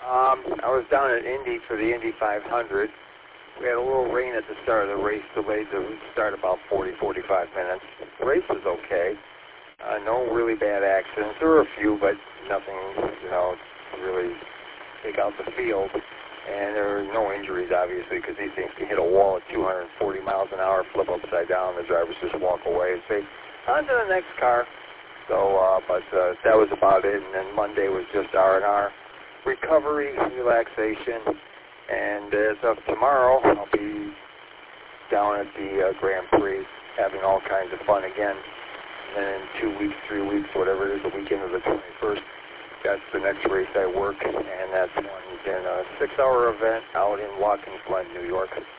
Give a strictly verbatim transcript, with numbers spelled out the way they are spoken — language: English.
Um, I was down at Indy for the Indy five hundred. We had a little rain at the start of the race, delayed the start about forty, forty-five minutes. The race was okay. Uh, no really bad accidents. There were a few, but nothing, you know, to really take out the field. And there were no injuries, obviously, because these things can hit a wall at two hundred forty miles an hour, flip upside down, the drivers just walk away and say, on to the next car. So, uh, but uh, that was about it. And then Monday was just R and R, recovery, relaxation. And as of tomorrow, I'll be down at the uh, Grand Prix having all kinds of fun again. And then in two weeks, three weeks, whatever it is, the weekend of the twenty-first, that's the next race I work, and that's one in a six-hour event out in Watkins Glen, New York.